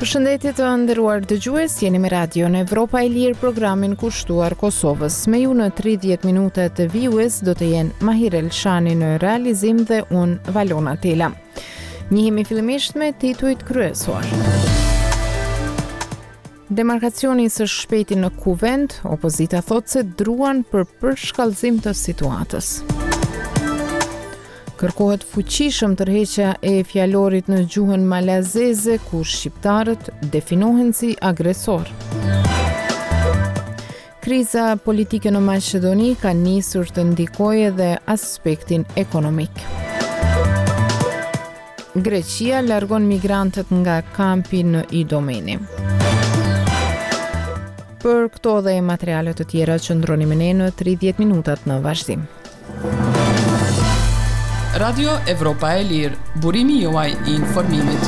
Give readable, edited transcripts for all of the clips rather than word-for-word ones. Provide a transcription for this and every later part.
Përshëndetje të nderuar dëgjues, jeni me radion Evropa e Lirë, programin kushtuar Kosovës. Me ju në 30 minuta të vijues do të jenë Mahir Elshani në realizim dhe unë Valona Tela. Njihemi fillimisht me titujt kryesor. Demarkacioni së shpejti në Kuvend, opozita thotë se druan për përshkallëzim të situatës. Kërkohet fuqishëm tërheqja e fjalorit në gjuhën malazeze, ku shqiptarët definohen si agresor. Kriza politike në Maqedoni ka nisur të ndikojë edhe aspektin ekonomik. Greqia largon migrantët nga kampi në Idomeni. Për këto dhe materiale të tjera qëndroni me ne në 30 minutat në vazhdim. Radio Evropa e Lirë, burimi juaj I informimit.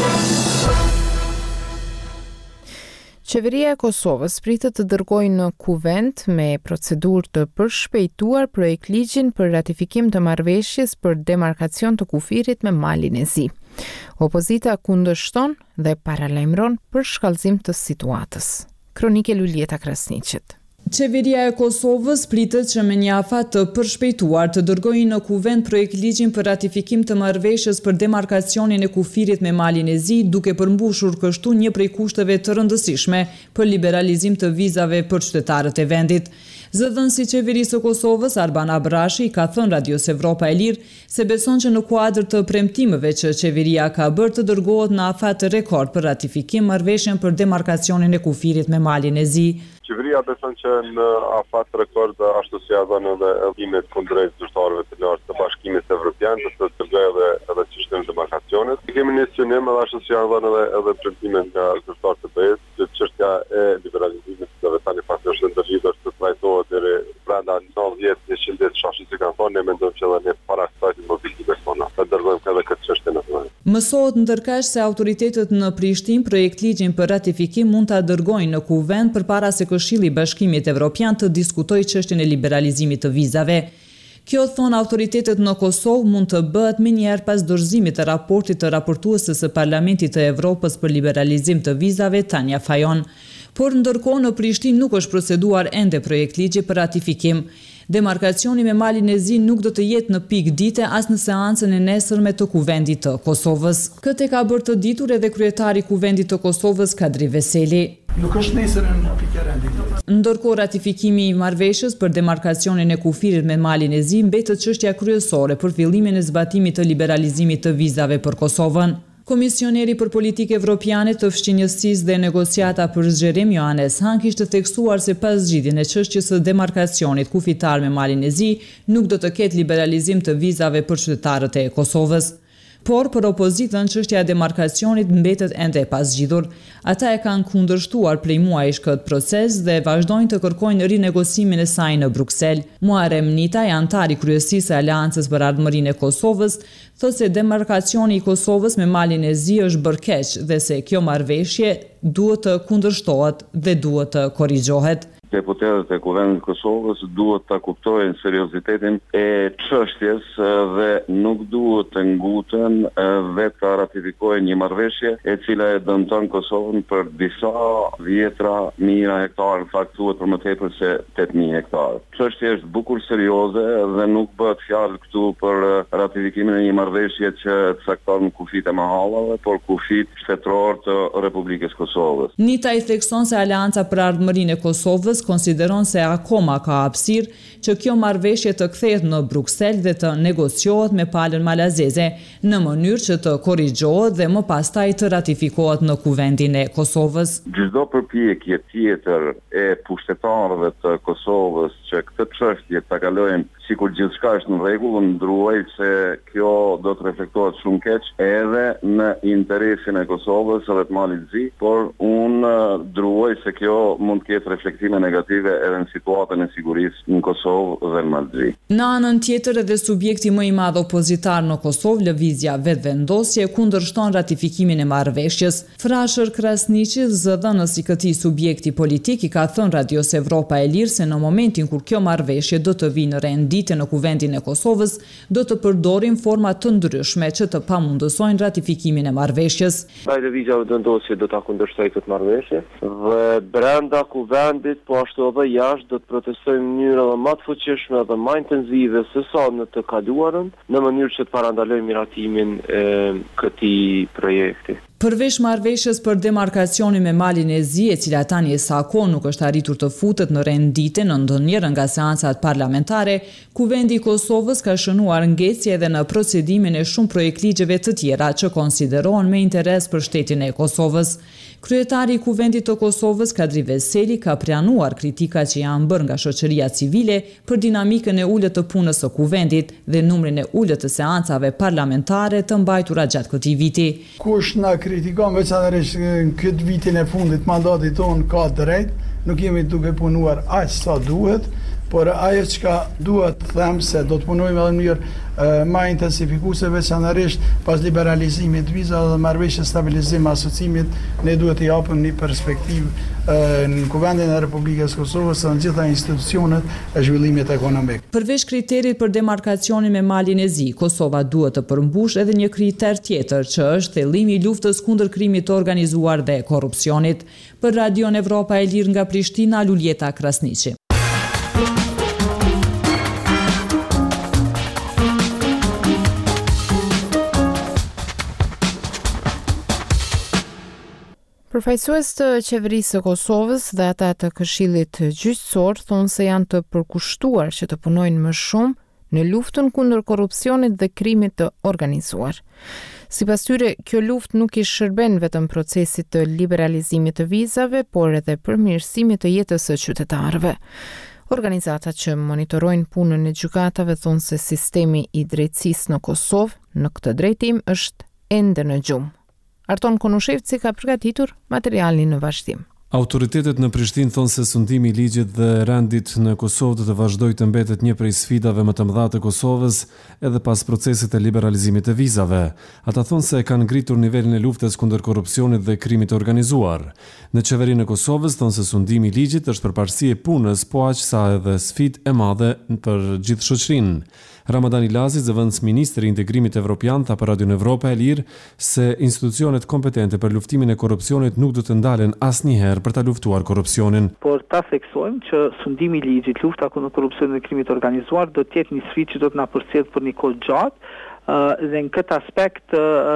Qeveria e Kosovës pritet të dërgojë në Kuvend me procedurë të përshpejtuar projekt ligjin për ratifikim të marrëveshjes për demarkacion të kufirit me Malin e Zi. Opozita kundërshton dhe paralajmëron përshkallëzim të situatës. Kronike Lulieta Krasniqit. Qeveria e Kosovës pritet që me një afat të përshpejtuar të dërgojë në Kuvend projekt ligjin për ratifikim të marrëveshjes për demarkacionin e kufirit me Malin e Zi, duke përmbushur kështu një prej kushteve të rëndësishme për liberalizim të vizave për qytetarët e vendit. Zëdhënësi I qeverisë së Kosovës, Arban Abrashi, ka thënë Radios Evropa e Lirë se beson që në kuadër të premtimeve që qeveria ka bërë të dërgohet në afat të rekord për ratifikim marrëveshjen për demarkacionin e kufirit me Malin e Zi. Qeveria beson që në afat rekord ashtu si dhënë edhe ndihmet kundrejt zyrtarëve të lartë të Bashkimit Evropian të dërgojë edhe çështën e demarkacionit. Kemi një synim edhe ashtu si dhënë edhe premtime nga zyrtarët e BE-s që çështja e liberalizimit do të tani pas është ndërlidhur të trajtohet deri brenda 90-100 shashit që kanë thonë, ne mendojmë që edhe ne para kësaj të mobilizojmë persona. Të dërgojmë edhe këtë çështje në vend. Mësohet ndërkësh se autoritetet në Prishtinë projekt ligjin për ratifikim mund ta dërgojnë në Kuvend përpara se Këshilli I Bashkimit Evropian të diskutojë çështjen e liberalizimit të vizave. Kjo, thon autoritetet në Kosovë, mund të bëhet menjëherë pas dorëzimit të raportit të raportuesës së Parlamentit të Evropës për liberalizim të vizave, Tanja Fajon. Por ndërkohë në Prishtinë nuk është proceduar ende projekt ligji për ratifikim. Demarkacioni me Malin e Zi nuk do të jetë në pikë dite as në seancën e nesërme të Kuvendit të Kosovës. Këtë ka bërë të ditur edhe kryetari I Kuvendit të Kosovës, Kadri Veseli. Nuk është nesërën pikë rendit. Ndërkohë ratifikimi I marrëveshjes për demarkacionin e kufirit me Malin e Zi mbetet çështja kryesore për fillimin e zbatimit të liberalizimit të vizave për Kosovën. Komisioneri për politikë evropiane të fshqinjësisë dhe negociata për zgjerim Johannes Han kishte theksuar se pas zgjidhjen e çështjes së demarkacionit kufitar me Malin e Zi nuk do të ketë liberalizim të vizave për qytetarët e Kosovës. Por për opozitën çështja e demarkacionit mbetet ende e pazgjidhur. Ata e kanë kundërshtuar prej muajsh këtë proces dhe vazhdojnë të kërkojnë rinegocimin e saj në Bruksel. Muharrem Nitaj, antar I kryesisë së Aleancës për Ardhmërinë e Kosovës, thotë se demarkacioni I Kosovës me Malin e Zi është bërë keq dhe se kjo marrëveshje duhet të kundërshtohet dhe duhet të korrigjohet. Deputetët e Kuvendit të Kosovës duhet ta kuptojnë seriozitetin e çështjes dhe nuk duhet të nguten vetë ta ratifikojnë një marrëveshje e cila e dëmton Kosovën për disa dhjetra mijëra hektarë, në fakt thuhet për më tepër se 8.000 hektarë. Çështja është bukur serioze dhe nuk bëhet fjalë këtu për ratifikimin e një marrëveshje që cakton kufit e mahallave, por kufit shtetëror të Republikës Kosovës. Nita I thekson se Aleanca për Ardhmërinë e Kosovës konsideron se akoma ka hapësirë që kjo marrëveshje të kthehet në Bruksel dhe të negociohet me palën malazeze në mënyrë që të korrigjohet dhe më pastaj të ratifikohet në Kuvendin e Kosovës. Çdo përpjekje tjetër e pushtetarëve të Kosovës që këtë çështje ta kalojnë sikur gjithçka është në rregull, ndruaj se kjo do të reflektohet shumë keq edhe në interesin e Kosovës edhe të Malit Zi, por unë ndruaj se kjo mund të ketë reflektime negative edhe në situatën e sigurisë në Kosovë dhe në Malit Zi. Në anën tjetër edhe subjekti më I madh opozitar në Kosovë, Lëvizja Vetvendosje, kundërshton ratifikimin e marrëveshjes. Frashër Krasniqi, zëdhënës I këtij subjekti politik, I ka thënë Radios Evropa e Lirë se në momentin kur kjo marrëveshje do të vinë në renditje në Kuvendin e Kosovës, do të përdorim forma të të ndryshme që të pamundësojnë ratifikimin e marrëveshjes. Lëvizja vendosje do ta kundërshtoj këtë marrëveshje dhe brenda kuvendit, po ashtu edhe jashtë, do të protestojmë në mënyrë edhe më të fuqishme dhe më intensive se sa në të kaluarën, në mënyrë që të parandalojmë miratimin e këtij projekti. Përveç marrëveshjes për demarkacionin me Malin e Zi, e cila tani sa kohë nuk është arritur të futet në rendite në ndonjëherë nga seancat parlamentare, Kuvendi i Kosovës ka shënuar ngecje edhe në procedimin e shumë projektligjeve të tjera që konsiderohen me interes për shtetin e Kosovës. Kryetari i Kuvendit të Kosovës, Kadri Veseli, ka pranuar kritikat që janë bërë nga shoqëria civile për dinamikën e ulët të punës së Kuvendit dhe numrin e ulët të seancave parlamentare të mbajtura gjatë këtij viti. Kush na kritikon veçanërisht në këtë vitin e fundit mandatit tonë ka drejt, nuk jemi duke punuar aq sa duhet, por ajo çka duhet të them se do të punojmë edhe në mënyrë më intensifikuese, veçanërisht pas liberalizimit të vizave dhe marrëveshjes stabilizim asociimit, ne duhet të japim një perspektivë në Kuvendin e Republikës Kosovës dhe në gjitha institucionet e zhvillimit ekonomik. Përveç kriterit për demarkacionin me Malin e Zi, Kosova duhet të përmbush edhe një kriter tjetër, që është thellimi i luftës kundër krimit të organizuar dhe korrupsionit. Për Radion Evropa e Lirë nga Prishtina, Luljeta Krasniqi. Përfaqësues të qeverisë së Kosovës dhe ata të Këshillit Gjyqësor thonë se janë të përkushtuar që të punojnë më shumë në luftën kundër korrupsionit dhe krimit të organizuar. Sipas tyre, kjo luftë nuk i shërben vetëm procesit të liberalizimit të vizave, por edhe përmirësimit të jetës së qytetarëve. Organizatat që monitorojnë punën e gjykatave thonë se sistemi i drejtësisë në Kosovë në këtë drejtim është ende në gjumë. Arton Konushevci ka përgatitur materialin në vazhdim. Autoritetet në Prishtinë thonë se sundimi i ligjit dhe rendit në Kosovë do të vazhdojë të mbetet një prej sfidave më të mëdha të Kosovës edhe pas procesit të liberalizimit të vizave. Ata thonë se kanë ngritur nivelin e luftës kundër korrupsionit dhe krimit të organizuar. Në qeverinë e Kosovës thonë se sundimi i ligjit është përparësi e punës, po aq sa edhe sfidë e madhe për gjithë shoqërinë. Ramadan Ilazi, zëvendës ministri i integrimit evropian, tha për Radion Evropa e Lirë se institucionet kompetente për luftimin e korrupsionit nuk do të ndalen asnjëherë për ta luftuar korrupsionin. Por ta theksojmë që sundimi i ligjit, lufta kundër korrupsionit dhe krimit të organizuar do të jetë një sfidë që do të na përcjell për një kohë gjatë. Dhe në këtë aspekt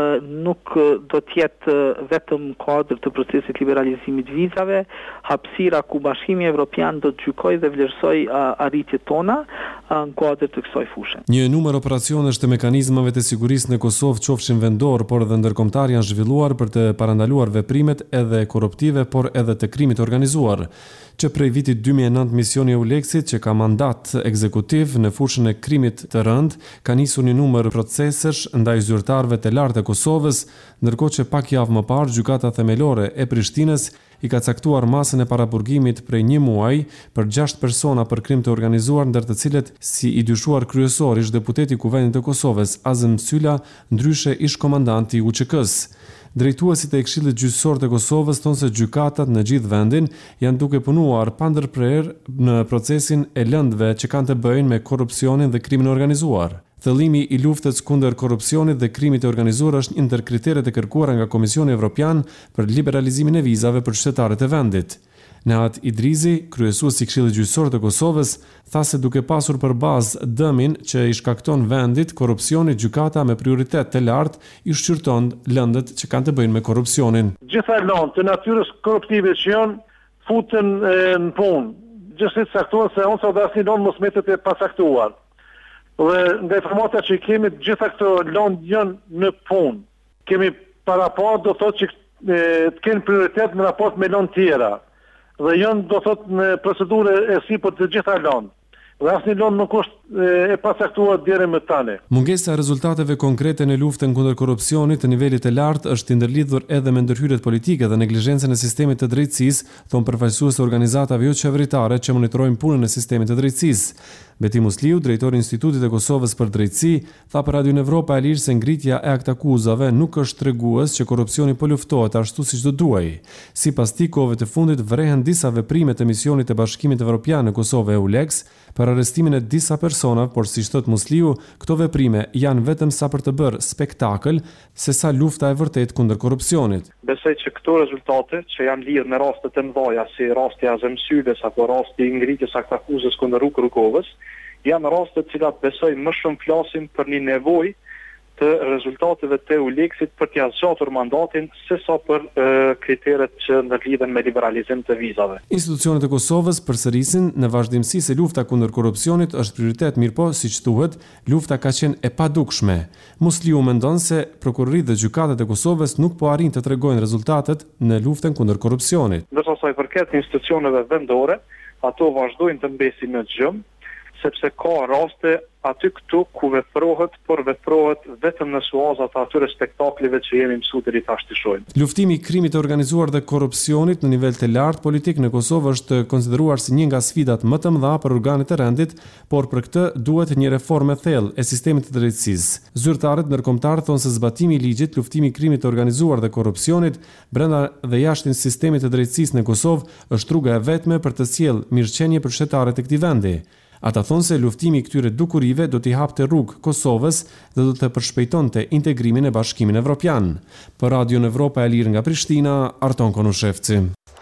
nuk do të jetë vetëm kuadër të procesit liberalizimit vizave, hapësira ku Bashkimi Evropian do të gjykojë dhe vlerësoj arritjet tona në kuadër të kësaj fushë. Një numër operacionesh të mekanizmave të sigurisë në Kosovë, qofshin vendor, por edhe ndërkombëtar, janë zhvilluar për të parandaluar veprimet edhe korruptive, por edhe të krimit organizuar. Që prej vitit 2009 misioni EULEX-it, që ka mandat ekzekutiv në fushën e krimit të rënd, ka nisur një numër procesesh ndaj zyrtarëve të lartë të Kosovës, ndërkohë që pak javë më parë gjykata themelore e Prishtinës i ka caktuar masën e paraburgimit prej një muaji për 6 persona për krim të organizuar, ndër të cilët si i dyshuar kryesor ish deputeti i Kuvendit të Kosovës, Azem Sylla, ndryshe ish komandanti i UÇK-s. Drejtuesit e Këshillit Gjyqësor të Kosovës thonë se gjykatat në gjithë vendin janë duke punuar pa ndërprerje në procesin e lëndëve që kanë të bëjnë me korrupsionin dhe krimin organizuar. Thellimi i luftës kundër korrupsionit dhe krimit të organizuar është një ndër kriteret e kërkuara nga Komisioni Evropian për liberalizimin e vizave për qytetarët e vendit. Nehat Idrizi, kryesuesi i Këshillit Gjyqësor të Kosovës, tha se duke pasur për bazë dëmin që i shkakton vendit korrupsioni, gjykata me prioritet të lartë i shqyrton lëndët që kanë të bëjnë me korrupsionin. Gjitha lëndë të natyrës korruptive që janë futen në punë, gjithsesi caktuar se onca dhe asnjë lëndë mos mbetet e pasaktuar. Dhe nga informata që kemi, gjitha këto lëndë janë në punë. Kemi paraport do thotë që të kenë prioritet në raport me lëndë tjera. Dhe janë do thotë në procedurë e sipër të gjitha lëndë. Dhe asnjë lëndë nuk është e pasaktuar deri më tani. Mungesa e rezultateve konkrete në luftën kundër korrupsionit të nivelit të lartë është ndërlidhur edhe me ndërhyrjet politike dhe neglizhencën e sistemit të drejtësisë, thon përfaqësues të organizatave jo qeveritare që monitorojnë punën e sistemit të drejtësisë. Beti Musliu, drejtori i Institutit të Kosovës për Drejtësi, tha për Radion Evropa e Lirë se ngritja e aktakuzave nuk është tregues që korrupsioni po luftohet ashtu siç do duhej. Sipas tij, kohëve të fundit vrehen disa veprime të misionit të Bashkimit Evropian në Kosovë EULEX për arrestimin e disa persona, por si thot Musliu, këto veprime janë vetëm sa për të bërë spektakël, se sa lufta e vërtet kundër korrupsionit. Besoj që këto rezultate që janë lidhur me raste të mëdha, si rasti i Azem Syles apo rasti i ngritjes së akuzës kundër Rukovës, janë raste të cilat besoj më shumë flasin për një nevojë të rezultateve të EULEX-it për t'ia zgjatur mandatin sesa për kriteret që ndërlidhen me liberalizim të vizave. Institucionet e Kosovës përsërisin në vazhdimsi se lufta kundër korrupsionit është prioritet, mirëpo, siç thuhet, lufta ka qenë e padukshme. Musliu mendon se prokuroritë dhe gjykatat e Kosovës nuk po arrin të tregojnë rezultatet në luftën kundër korrupsionit. Ndërsa sa i përket institucioneve vendore, ato vazhdojnë të mbesin në xhëm, sepse ka raste aty këtu ku veprohet vetëm në suazat të atyre spektaklive që jemi mësuar deri tash të shohim. Luftimi i krimit të organizuar dhe korrupsionit në nivel të lartë politik në Kosovë është konsideruar si një nga sfidat më të mëdha për organet e rendit, por për këtë duhet një reformë e thellë e sistemit të drejtësisë. Zyrtarët ndërkombëtar thonë se zbatimi i ligjit, luftimi i krimit të organizuar dhe korrupsionit brenda dhe jashtë sistemit të drejtësisë në Kosovë është rruga e vetme për të sjellë mirëqenie për shtetarët e këtij vendi. Ata thonë se luftimi i këtyre dukurive do t'i hapte rrugë Kosovës dhe do të përshpejtonte integrimin e Bashkimit Evropian. Për Radio Evropa e Lirë nga Prishtina, Arton Konushevci.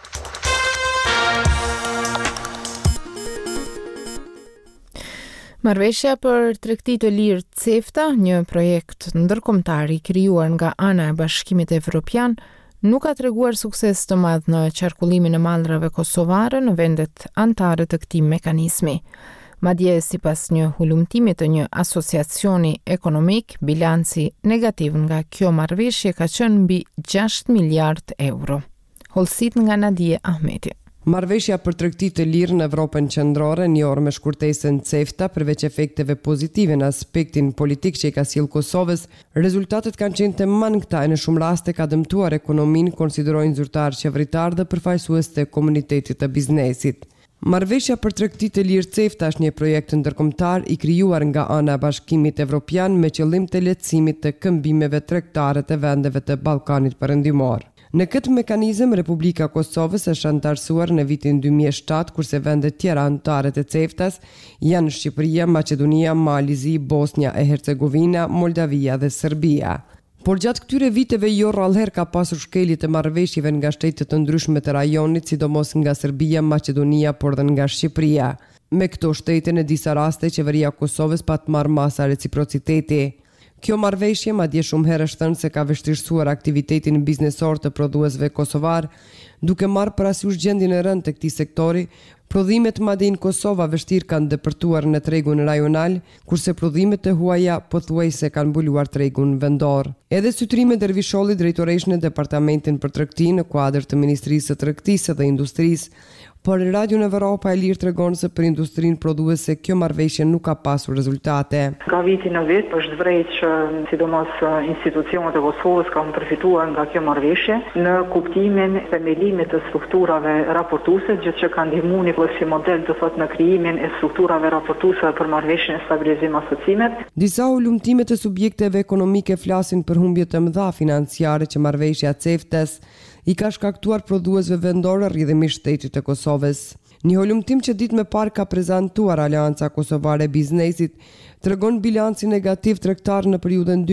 Marrëveshja për tregti të lirë CEFTA, një projekt ndërkombëtar i krijuar nga ana e Bashkimit Evropian, nuk ka treguar sukses të madh në qarkullimin e mallrave kosovare në vendet anëtare të këtij mekanizmi. Madje sipas një hulumtimi të një asociacioni ekonomik, bilanci negativ nga kjo marrëveshje ka qenë mbi 6 miliard euro. Holsit nga Nadije Ahmeti. Marrëveshja për tregti të lirë në Evropën qendrore, një orë me shkurtesën CEFTA, përveç efekteve pozitive në aspektin politik që i ka sjellë Kosovës, rezultatet kanë qenë të mangëta e në shumë raste ka dëmtuar ekonominë, konsiderojnë zyrtarë qeveritar dhe përfaqësues të komunitetit të biznesit. Marrëveshja për tregti të lirë CEFTA është një projekt ndërkombëtar i krijuar nga ana e Bashkimit Evropian me qëllim të lehtësimit të këmbimeve tregtare të vendeve të Ballkanit Perëndimor. Në këtë mekanizëm, Republika e Kosovës është anëtarësuar në vitin 2007, kurse vendet tjera anëtare të CEFTA-s janë Shqipëria, Maqedonia, Mali, Bosnia e Hercegovina, Moldavia dhe Serbia. Por gjatë këtyre viteve jo rrallëherë ka pasur shkelje të marrëveshjeve nga shtetet të ndryshme të rajonit, sidomos nga Serbia, Maqedonia, por dhe nga Shqipëria. Me këto shtete në disa raste qeveria e Kosovës pa të marrë masa reciprociteti. Kjo marrëveshje madje shumë herë është thënë se ka vështirësuar aktivitetin biznesor të prodhuesve kosovar, duke marrë parasysh gjendjen e rëndë të këtij sektori. Prodhimet madje në Kosovë vështirë kanë depërtuar në tregun rajonal, kurse prodhimet e huaja pothuajse kanë mbuluar tregun vendor. Edhe Sytrime Dervisholli, drejtoresh në Departamentin për Tregti në kuadër të Ministrisë së Tregtisë dhe Industrisë, por Radio Evropa e Lirë tregon se për industrinë prodhuese kjo marrëveshje nuk ka pasur rezultate. Nga viti në vit është vërejt që sidomos institucionet e Kosovës kanë përfituar nga kjo marrëveshje në kuptimin e themelimit të strukturave raportuese, gjë që ka ndihmuar si model të thotë në krijimin e strukturave raportuese për marrëveshjen e stabilizim asocimet. Disa ulumtime të subjekteve ekonomike flasin për humbje të mëdha financiare që marrëveshja CEFTA-s i ka shkaktuar prodhuesve vendorë rrjedhimisht shtetit të Kosovës. Një holumtim që ditë më parë ka prezantuar Aleanca Kosovare e Biznesit tregon bilanci negativ tregtar në periudhën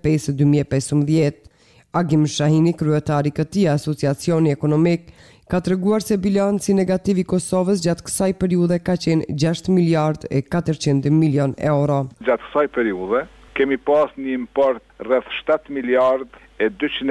2005-2015. Agim Shahini, kryetari i këtij asociacioni ekonomik, ka treguar se bilanci negativ i Kosovës gjatë kësaj periudhe ka qenë 6 miliard e 400 milion euro. Gjatë kësaj periudhe kemi pas një import rreth 7 miliard e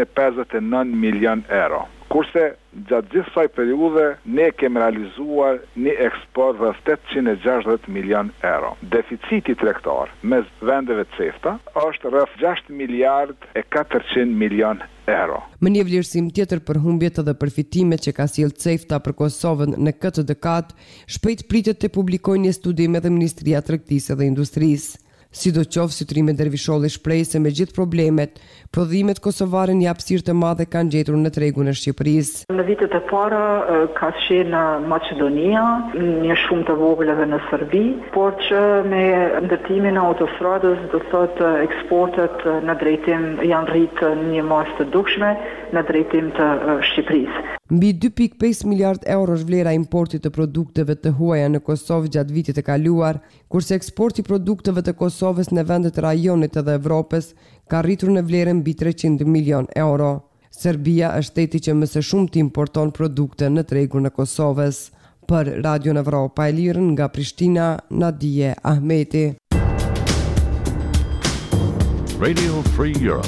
259 milion euro. Kurse gjatë gjithë kësaj periudhe ne kemi realizuar një eksport rreth 860 milion euro. Deficiti tregtar mes vendeve CEFTA është rreth 6 miliard e 400 milion euro. Më një vlerësim tjetër për humbjet dhe përfitimet që ka sjellë CEFTA për Kosovën në këtë dekadë, shpejt pritet të publikojë një studim edhe Ministria e Tregtisë dhe Industrisë. Sidoqoftë, Sytrime Dervisholli shpreh se me gjithë problemet, prodhimet kosovare një hapësirë të madhe kanë gjetur në tregun e Shqipërisë. Në vitet e para ka qenë në Maqedonia, një shumë të vogël edhe në Serbi, por që me ndërtimin e autostradës do të thotë eksportet në drejtim janë rritë në një masë të dukshme në drejtim të Shqipërisë. Mbi 2.5 miliard euro është vlera e importit të produkteve të huaja në Kosovë gjatë vitit të kaluar, kurse eksporti i produkteve të Kosovës në vendet e rajonit edhe Evropës ka rritur në vlerën mbi 300 milion euro. Serbia është shteti që më së shumti importon produkte në tregun e Kosovës. Për Radio Evropa e Lirë nga Prishtina, Nadije Ahmeti. Radio Free Europe.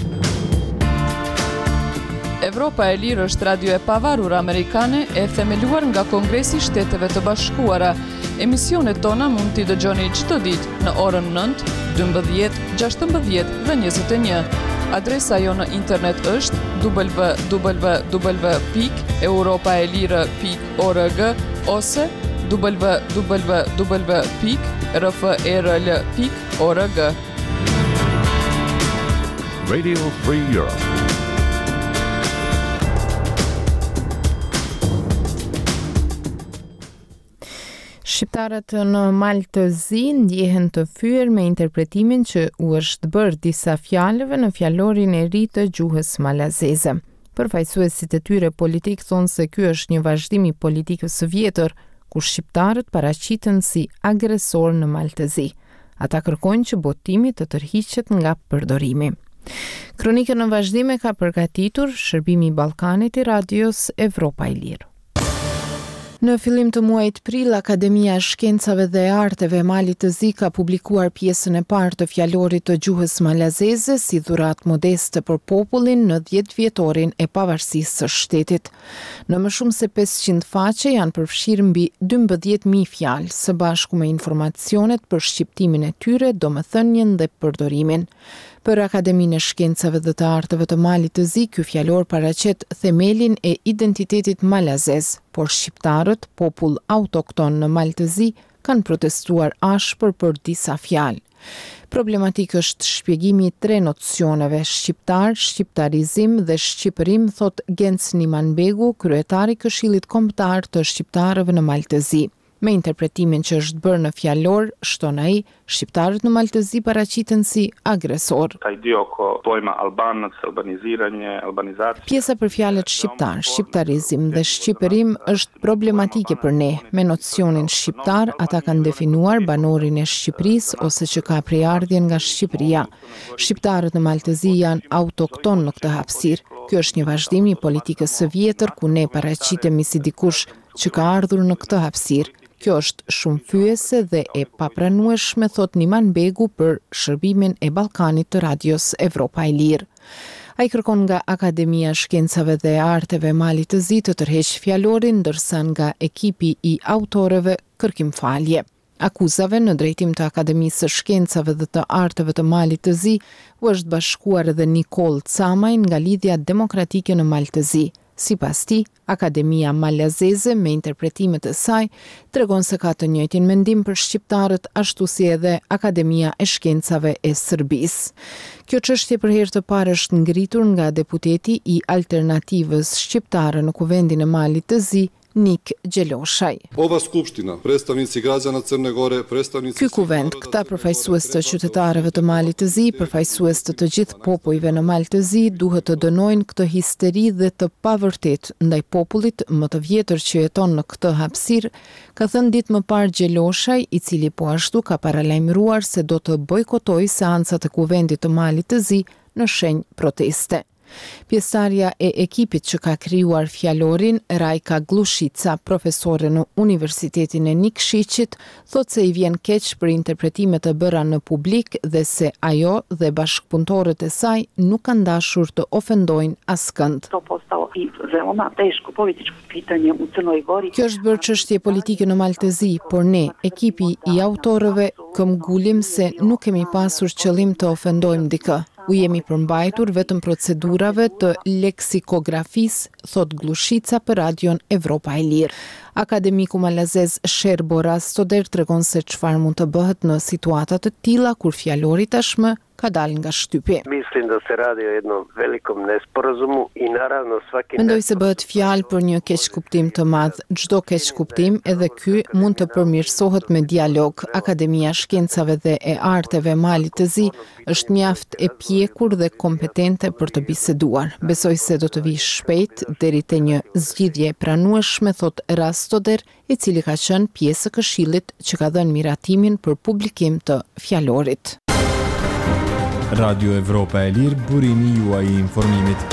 Evropa e Lirë është radio e pavarur amerikane e themeluar nga Kongresi i Shteteve të Bashkuara. Emisionet tona mund t'i dëgjoni çdo ditë në orën 9, 12, 16 dhe 21. Adresa jo në internet është www.europaelire.org ose www.rfrl.org. Radio Free Europe. Shqiptarët në Maltëzi ndjehen të fyer me interpretimin që u është bërë disa fjalëve në fjalorin e ri të gjuhës malazeze. Përfaqësuesit e tyre politik thonë se ky është një vazhdim i politikës së vjetër, ku shqiptarët paraqiten si agresor në Maltëzi. Ata kërkojnë që botimi të tërhiqet nga përdorimi. Kronikën në vazhdim e ka përgatitur Shërbimi i Ballkanit i Radios Evropa e Lirë. Në fillim të muajit prill, Akademia e Shkencave dhe Arteve e Malit të Zi ka publikuar pjesën e parë të fjalorit të gjuhës malazeze si dhuratë modeste për popullin në 10 vjetorin e pavarësisë së shtetit. Në më shumë se 500 faqe janë përfshirë mbi 12.000 fjalë, së bashku me informacionet për shqiptimin e tyre, domethënien dhe përdorimin. Për Akademinë e Shkencave dhe të Arteve të Malit të Zi, ky fjalor paraqet themelin e identitetit malazez, por shqiptarët, popull autokton në Malë të Zi, kanë protestuar ashpër për disa fjalë. Problematik është shpjegimi i 3 nocioneve, shqiptar, shqiptarizim dhe shqipërim, thot Genc Nimanbegu, kryetari i Këshillit Kombëtar të Shqiptarëve në Malë të Zi. Me interpretimin që është bërë në fjalor, shton ai, shqiptarët në Malë të Zi paraqiten si agresor. Pjesa për fjalët shqiptar, shqiptarizim dhe shqipërim është problematike për ne. Me nocionin shqiptar, ata kanë definuar banorin e Shqipërisë ose që ka prejardhjen nga Shqipëria. Shqiptarët në Malë të Zi janë autokton në këtë hapësirë. Ky është një vazhdim i politikës së vjetër ku ne paraqitemi si dikush që ka ardhur në këtë hapësirë. Kjo është shumë fyese dhe e papranueshme, thot Nimanbegu për Shërbimin e Ballkanit të Radios Evropa e Lirë. Ai kërkon nga Akademia e Shkencave dhe Arteve e Malit të Zi të tërheqë fjalorin, ndërsa nga ekipi i autorëve kërkim falje. Akuzave në drejtim të Akademisë së Shkencave dhe të Arteve të Malit të Zi u është bashkuar edhe Nikol Camaj nga Lidhja Demokratike në Malë të Zi. Sipas tij, Akademia Malazeze me interpretimet e saj tregon se ka të njëjtin mendim për shqiptarët, ashtu si edhe Akademia e Shkencave e Serbisë. Kjo çështje për herë të parë është ngritur nga deputeti i Alternativës Shqiptare në Kuvendin e Malit të Zi, Nik Gjeloshaj. Ky kuvend, këta përfaqësues të qytetarëve të Malit të Zi, përfaqësues të gjithë popujve në Malë të Zi, duhet të dënojnë këtë histeri dhe të pavërtet ndaj popullit më të vjetër që jeton në këtë hapësirë, ka thënë ditë më parë Gjeloshaj, i cili po ashtu ka paralajmëruar se do të bojkotojë seancat e kuvendit të Malit të Zi në shenjë proteste. Pjesëtarja e ekipit që ka krijuar fjalorin, Rajka Glushica, profesore në Universitetin e Nikshicit, thot se i vjen keq për interpretimet e bëra në publik dhe se ajo dhe bashkëpunëtorët e saj nuk kanë dashur të ofendojnë askënd. Kjo është bërë çështje politike në Malë të Zi, por ne, ekipi i autorëve, këmbgulim se nuk kemi pasur qëllim të ofendojmë dikë. U jemi përmbajtur vetëm procedurave të leksikografisë, thot Glushica për Radion Evropa e Lirë. Akademiku malazez Sherbo Rastoder tregon se çfarë mund të bëhet në situata të tilla kur fjalori tashmë ka dalë nga shtypi. Mislim da se radi o jednom velikom nesporazumu i naravno svaki Mendoj se bëhet fjalë për një keqkuptim të madh. Çdo keqkuptim, edhe ky, mund të përmirësohet me dialog. Akademia Shkencave dhe e Arteve Mali të Zi është mjaft e pjekur dhe kompetente për të biseduar. Besoj se do të vijë shpejt deri te një zgjidhje e pranueshme, thot Rastoder, i cili ka qenë pjesë e këshillit që ka dhënë miratimin për publikim të fjalorit. Radio Evropa e Lirë, burimi juaj i informimit.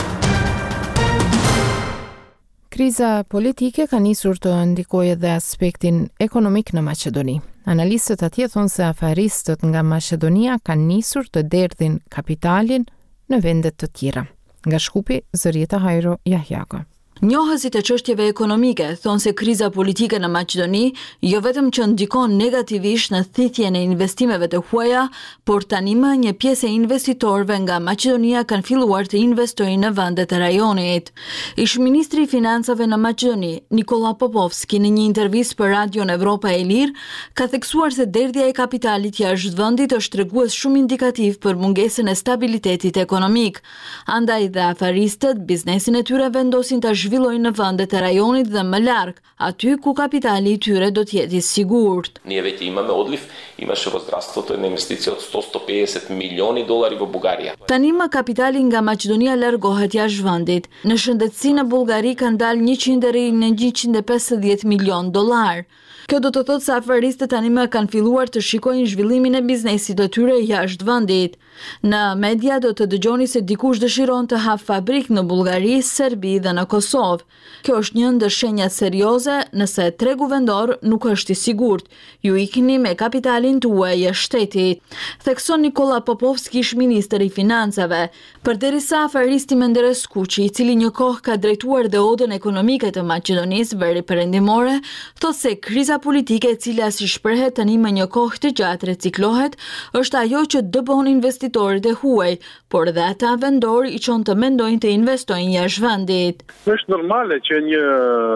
Kriza politike ka nisur të ndikojë edhe aspektin ekonomik në Maqedoni. Analistët atje thonë se afaristët nga Maqedonia kanë nisur të derdhin kapitalin në vendet të tjera. Nga Shkupi, Zërieta Hajro Jahjaga. Njohësit e çështjeve ekonomike thonë se kriza politike në Maqedoni jo vetëm që ndikon negativisht në thithjen e investimeve të huaja, por tani më një pjesë e investitorëve nga Maqedonia kanë filluar të investojnë në vendet e rajonit. Ish-ministri i financave në Maqedoni, Nikola Popovski, në një intervistë për Radion Evropa e Lirë, ka theksuar se derdhja e kapitalit jashtë vendit është tregues shumë indikativ për mungesën e stabilitetit ekonomik. Andaj dhe afaristët biznesin e tyre vendosin të zhvillojnë në vendet e rajonit dhe më larg, aty ku kapitali i tyre do të jetë i sigurt. Ние вече имаме отлив, имаше възраството на инвестиция от 100-150 милиони долари в България. Tani më kapitali nga Maqedonia largohet jashtë vendit. Në shëndetësi në Bullgari kanë dalë 100 deri në 150 milion dollar. Kjo do të thotë se afaristët tani më kanë filluar të shikojnë zhvillimin e biznesit të tyre jashtë vendit. Në media do të dëgjoni se dikush dëshiron të hap fabrikë në Bullgari, Serbi dhe në Kosovë. Kjo është një ndër shenjat serioze nëse tregu vendor nuk është i sigurt. Ju ikni me kapitalin tuaj e shtetit. Thekson Nikola Popovski, ish-ministër i financave. Përderisa afaristi Menderes Kuçi, i cili një kohë ka drejtuar dhe odën ekonomike të Maqedonisë veri perëndimore, thotë se kriza politike e cila si shprehet tani më një kohë të gjatë reciklohet, është ajo që dëbon investitorët e huaj, por dhe ata vendor i çon të mendojnë të investojnë jashtë vendit. Është normale që një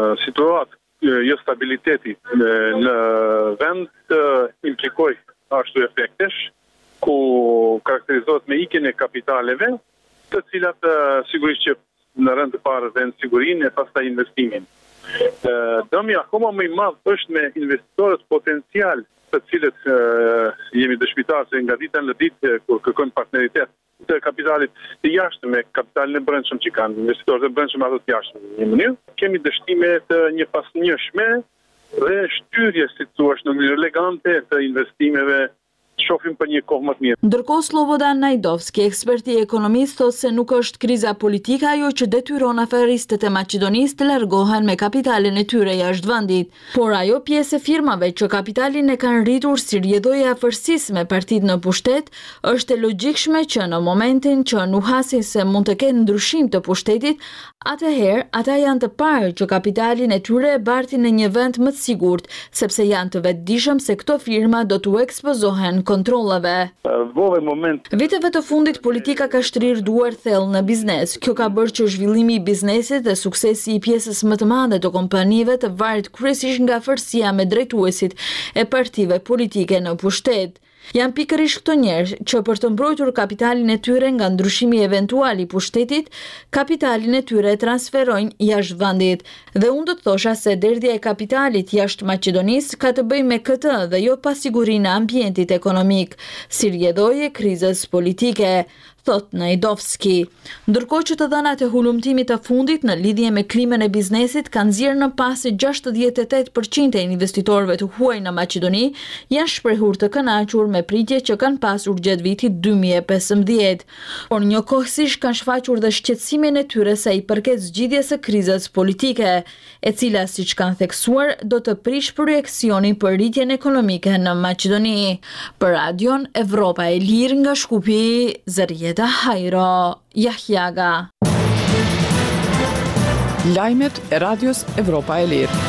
situatë jo stabiliteti në vend implikoj ashtu efektesh, ku karakterizohet me ikjen e kapitaleve, të cilat sigurisht që në rënd të parë dhe në sigurinë e pastaj investimin. Dëmi akoma më i madh është me investitorët potencial, të cilët jemi dëshmitar se nga dita në ditë kur kërkojnë partneritet të kapitalit të jashtëm me kapitalin e brendshëm që kanë investitorët e brendshëm ato të jashtëm në një mënyrë. Kemi dështime të një pasnjëshme dhe shtyrje, si thua, në mënyrë elegante të investimeve. Shohim për një kohë më të mirë. Ndërkohë Slobodan Najdovski, eksperti ekonomist, thotë se nuk është kriza politike ajo që detyron afaristët e Maqedonisë të largohen me kapitalin e tyre jashtë vendit, por ajo pjesë e firmave që kapitalin e kanë rritur si rrjedhojë afërsisë me partitë në pushtet, është e logjikshme që në momentin që nuhasin se mund të ketë ndryshim të pushtetit, atëherë ata janë të parë që kapitalin e tyre e bartin në një vend më të sigurt, sepse janë të vetëdijshëm se këto firma do t'u ekspozohen kontrollave. Viteve të fundit politika ka shtrirë duar thellë në biznes. Kjo ka bërë që zhvillimi i biznesit dhe suksesi i pjesës më të madhe të kompanive të varet kryesisht nga afërsia me drejtuesit e partive politike në pushtet. Janë pikërisht këto njerëz që për të mbrojtur kapitalin e tyre nga ndryshimi eventual i pushtetit, kapitalin e tyre transferojnë jashtë vendit. Dhe unë do të thosha se derdhja e kapitalit jashtë Maqedonisë ka të bëjë me këtë dhe jo pasigurinë e ambientit ekonomik, si rrjedhojë e krizës politike, thot Najdovski. Ndërkohë që të dhënat e hulumtimit të fundit në lidhje me klimën e biznesit kanë nxjerrë në pas se 68% e investitorëve të huaj në Maqedoni janë shprehur të kënaqur me pritjet që kanë pasur gjatë vitit 2015. Por njëkohësisht kanë shfaqur dhe shqetësimin e tyre sa i përket zgjidhjes së krizës politike, e cila siç kanë theksuar do të prish projeksionin për rritjen ekonomike në Maqedoni. Për Radion Evropa e Lirë nga Shkupi, Zërieta Hajro Jahjaga. Lajmet e Radios Evropa e Lirë.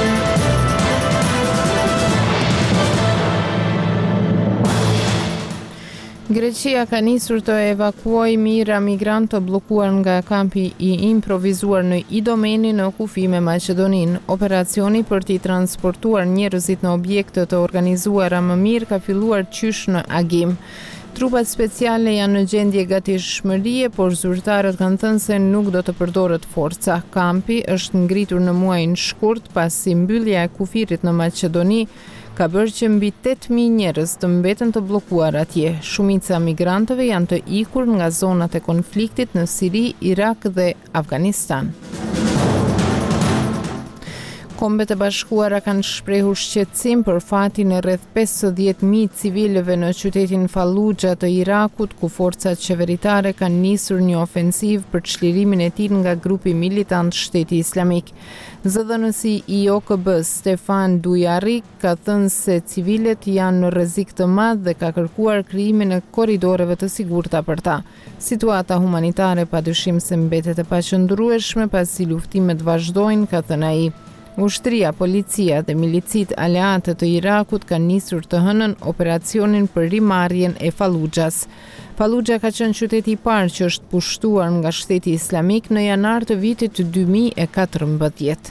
Greqia ka nisur të evakuojë mijëra migrantë të bllokuar nga kampi i improvizuar në Idomeni në kufi me Maqedoninë. Operacioni për t'i transportuar njerëzit në objekte të organizuara më mirë ka filluar qysh në agim. Trupat speciale janë në gjendje gatishmërie, por zyrtarët kanë thënë se nuk do të përdoret forca. Kampi është ngritur në muajin shkurt pasi mbyllja e kufirit në Maqedoni ka bërë që mbi 8.000 njerëz të mbeten të bllokuar atje. Shumica migrantëve janë të ikur nga zonat e konfliktit në Siri, Irak dhe Afganistan. Kombet e Bashkuara kanë shprehur shqetësim për fatin e rreth 50.000 civilëve në qytetin Fallujah të Irakut, ku forcat qeveritare kanë nisur një ofensiv për çlirimin e tij nga grupi militant Shteti Islamik. Zëdhënësi i OKB-s Stefan Dujarric ka thënë se civilet janë në rrezik të madh dhe ka kërkuar krijimin e korridoreve të sigurta për ta. Situata humanitare padyshim se mbetet e paqëndrueshme pasi luftimet vazhdojnë, ka thënë ai. Ushtria, policia dhe milicit aleate të Irakut kanë nisur të hënën operacionin për rimarrjen e Fallujahs. Fallujah ka qenë qyteti i parë që është pushtuar nga Shteti Islamik në janar të vitit 2014.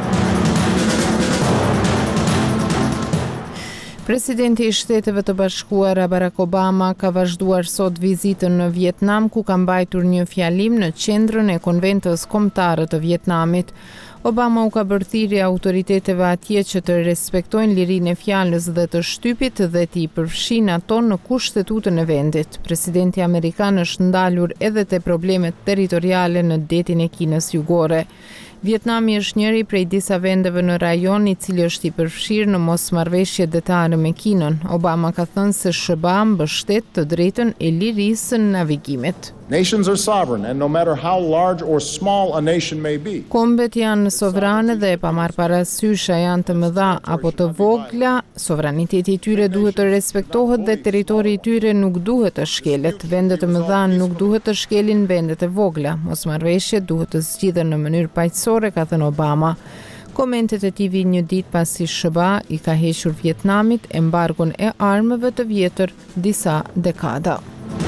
Presidenti i Shteteve të Bashkuara Barack Obama ka vazhduar sot vizitën në Vietnam, ku ka mbajtur një fjalim në qendrën e konventës kombëtare të Vietnamit. Obama u ka bërë thirrje autoriteteve atje që të respektojnë lirinë e fjalës dhe të shtypit dhe t'i përfshin ato në kushtetutën e vendit. Presidenti amerikan është ndalur edhe te problemet territoriale në detin e Kinës Jugore. Vietnami është njëri prej disa vendeve në rajon i cili është i përfshirë në mosmarrëveshje detare me Kinën. Obama ka thënë se SBA mbështet të drejtën e lirisë në navigimit. Nations are sovereign, and no matter how large or small a nation may be. Kombet janë sovrane dhe pa marrë parasysh a janë të mëdha apo të vogla, sovraniteti i tyre duhet të respektohet dhe territori i tyre nuk duhet të shkelet. Vendet të mëdha nuk duhet të shkelin vendet e vogla. Mosmarrëveshjet duhet të zgjidhen në mënyrë paqësore, ka thënë Obama. Komentet e tij vijnë një ditë pasi SBA i ka hequr Vietnamit embargon e armëve të vjetër disa dekada.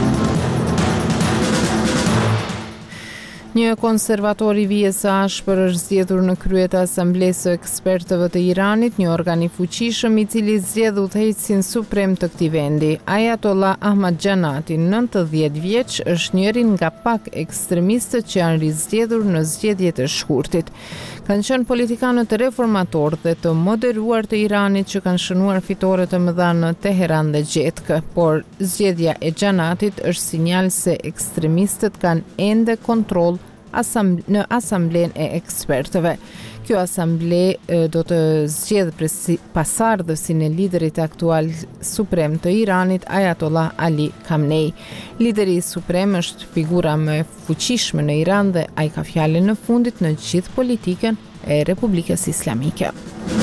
Një konservator i vijes së ashpër është zgjedhur në krye të asamblesë së ekspertëve të Iranit, një organ i fuqishëm i cili zgjedh udhëheqësin suprem të këtij vendi. Ayatollah Ahmadjanati, 90 vjeç, është njëri nga pak ekstremistët që janë rizgjedhur në zgjedhjet e shkurtit. Kanë qenë politikanët reformatorë dhe të moderuar të Iranit që kanë shënuar fitore të mëdha në Teheran dhe Gjetkë, por zgjedhja e Xhanatit është sinjal se ekstremistët kanë ende kontroll në asamblen e ekspertëve. Kjo asamble do të zgjedhë pasardhësin e liderit aktual suprem të Iranit, Ayatollah Ali Khamenei. Lideri suprem është figura më e fuqishme në Iran dhe ai ka fjalën në fundit në gjithë politikën e Republikës Islamike.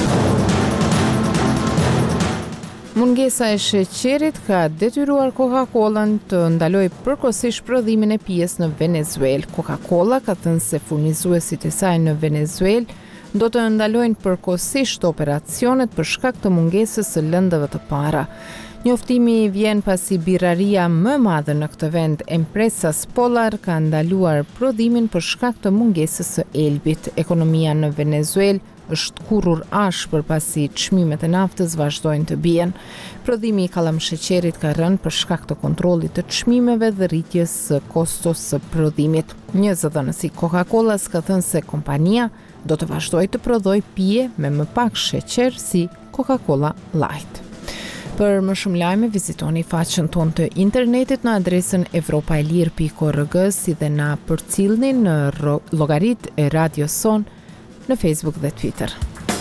Mungesa e sheqerit ka detyruar Coca-Colën të ndalojë përkohësisht prodhimin e pijes në Venezuelë. Coca-Cola ka thënë se furnizuesit e saj në Venezuelë do të ndalojnë përkohësisht operacionet për shkak të mungesës së lëndëve të para. Njoftimi vjen pasi birraria më e madhe në këtë vend, Empresas Polar, ka ndaluar prodhimin për shkak të mungesës së elbit. Ekonomia në Venezuelë është kurrur ashpër pasi çmimet e naftës vazhdojnë të bien. Prodhimi i kallamsheqerit ka rënë për shkak të kontrollit të çmimeve dhe rritjes së kostos së prodhimit. Një zëdhënës i Coca-Colas ka thënë se kompania do të vazhdojë të prodhojë pije me më pak sheqer si Coca-Cola Light. Për më shumë lajme, vizitoni faqen tonë të internetit në adresën evropaelir.org, si dhe na përcillni në llogaritë e Radios Son në Facebook dhe Twitter.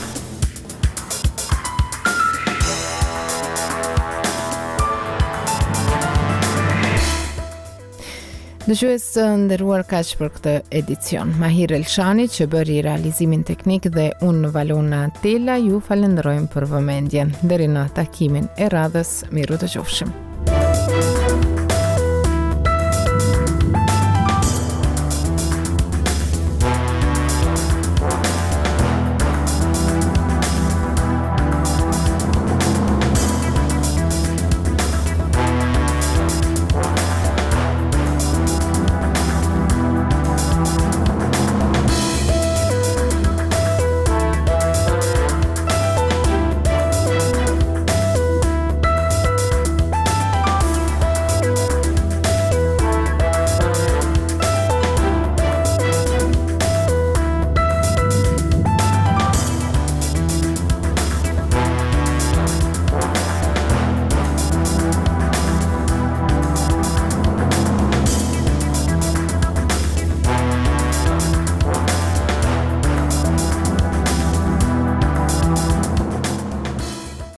Dëgjues të nderuar, kaq për këtë edicion. Mahir Elshani që bëri realizimin teknik dhe unë Valona Tela ju falenderojmë për vëmendjen. Deri në takimin e radhës, miru të qofshim.